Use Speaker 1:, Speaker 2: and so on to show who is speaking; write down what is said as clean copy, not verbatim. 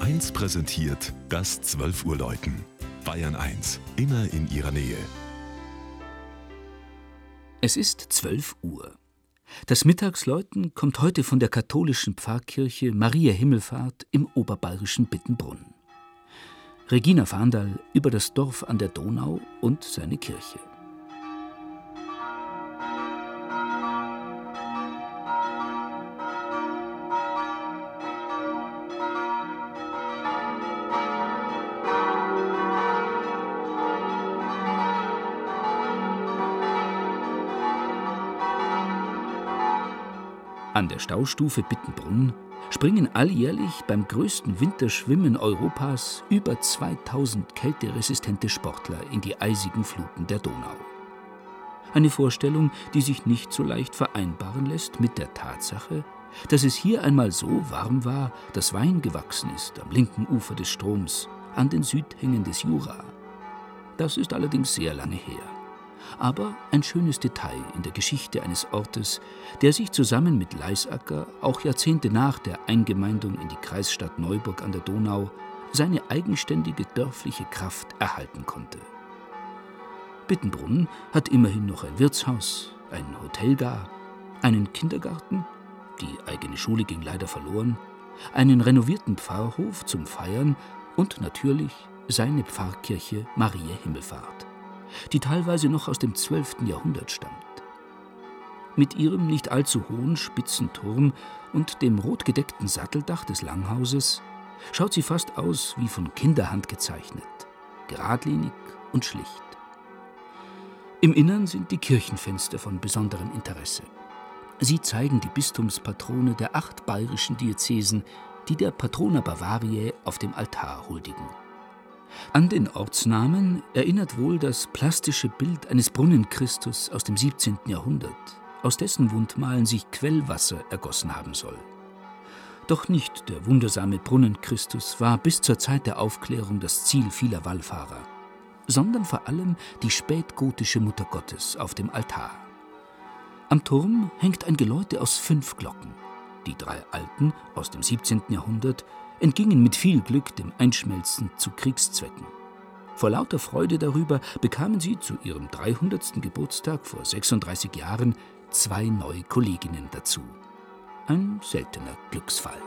Speaker 1: 1 präsentiert das 12 Uhr Läuten. Bayern 1, immer in ihrer Nähe.
Speaker 2: Es ist 12 Uhr. Das Mittagsläuten kommt heute von der katholischen Pfarrkirche Maria Himmelfahrt im oberbayerischen Bittenbrunn. Regina Fahndal über das Dorf an der Donau und seine Kirche. An der Staustufe Bittenbrunn springen alljährlich beim größten Winterschwimmen Europas über 2000 kälteresistente Sportler in die eisigen Fluten der Donau. Eine Vorstellung, die sich nicht so leicht vereinbaren lässt mit der Tatsache, dass es hier einmal so warm war, dass Wein gewachsen ist am linken Ufer des Stroms, an den Südhängen des Jura. Das ist allerdings sehr lange her. Aber ein schönes Detail in der Geschichte eines Ortes, der sich zusammen mit Leisacker auch Jahrzehnte nach der Eingemeindung in die Kreisstadt Neuburg an der Donau seine eigenständige dörfliche Kraft erhalten konnte. Bittenbrunn hat immerhin noch ein Wirtshaus, ein Hotel gar, einen Kindergarten, die eigene Schule ging leider verloren, einen renovierten Pfarrhof zum Feiern und natürlich seine Pfarrkirche Maria Himmelfahrt, die teilweise noch aus dem 12. Jahrhundert stammt. Mit ihrem nicht allzu hohen spitzen Turm und dem rotgedeckten Satteldach des Langhauses schaut sie fast aus wie von Kinderhand gezeichnet, geradlinig und schlicht. Im Innern sind die Kirchenfenster von besonderem Interesse. Sie zeigen die Bistumspatrone der 8 bayerischen Diözesen, die der Patrona Bavariae auf dem Altar huldigen. An den Ortsnamen erinnert wohl das plastische Bild eines Brunnenchristus aus dem 17. Jahrhundert, aus dessen Wundmalen sich Quellwasser ergossen haben soll. Doch nicht der wundersame Brunnenchristus war bis zur Zeit der Aufklärung das Ziel vieler Wallfahrer, sondern vor allem die spätgotische Muttergottes auf dem Altar. Am Turm hängt ein Geläute aus 5 Glocken. Die 3 alten aus dem 17. Jahrhundert entgingen mit viel Glück dem Einschmelzen zu Kriegszwecken. Vor lauter Freude darüber bekamen sie zu ihrem 300. Geburtstag vor 36 Jahren 2 neue Kolleginnen dazu. Ein seltener Glücksfall.